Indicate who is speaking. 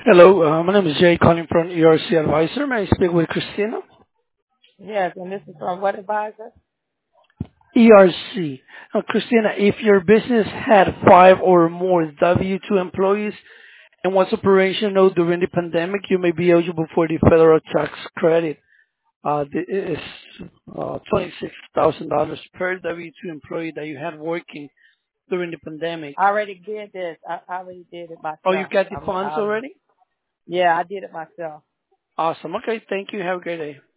Speaker 1: Hello, my name is Jay calling from ERC Advisor. May I speak with Christina?
Speaker 2: Yes, and this is from what advisor?
Speaker 1: ERC. Christina, if your business had five or more W-2 employees and was operational during the pandemic, you may be eligible for the federal tax credit. It is $26,000 per W-2 employee that you had working during the pandemic.
Speaker 2: I already did this. I already did it
Speaker 1: Oh, you
Speaker 2: myself.
Speaker 1: got the funds already?
Speaker 2: Yeah, I did it myself.
Speaker 1: Awesome. Okay, thank you. Have a great day.